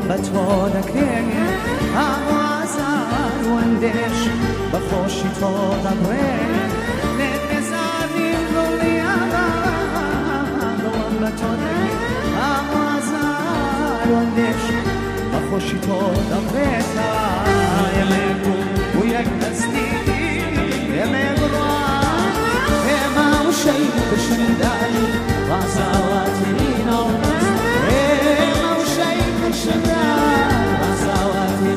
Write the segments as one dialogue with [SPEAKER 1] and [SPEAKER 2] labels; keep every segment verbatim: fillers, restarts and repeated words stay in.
[SPEAKER 1] به تو دکه آوازار وندش بخوشی تو دبره نتزاری دنیا دلم به تو دکه آوازار وندش بخوشی تو دبره تا یمگو و یک دستی یمگو ما وشی بشندانی غزاواتي نومس ما وشي بشنداني غزاواتي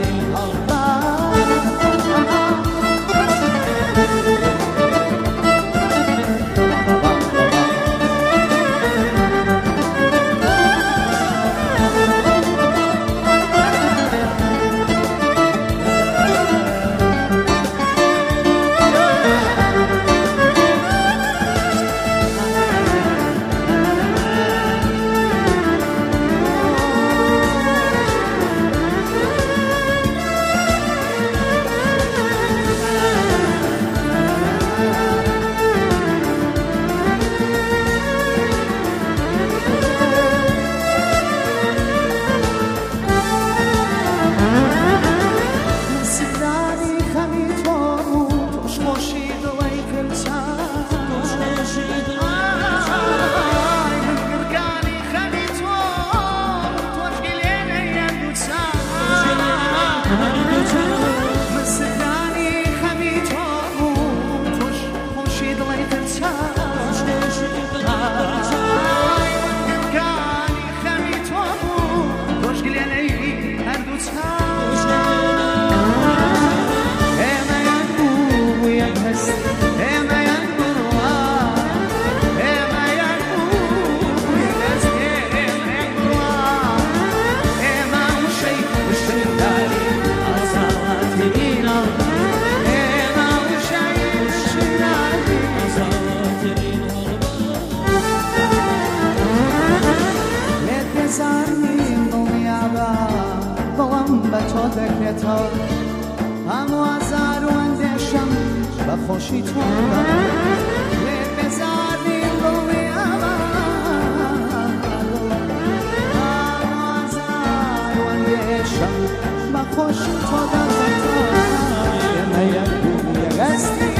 [SPEAKER 1] بخوشی تو بزاری روی آوازار وندشم بخوشی تو یمه یک بوم یک استی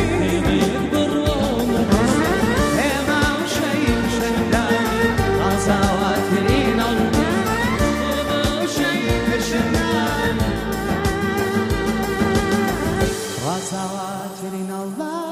[SPEAKER 1] ما وشی بشندانی غزاواتي نومس ما وشی بشندانی غزاواتي نومس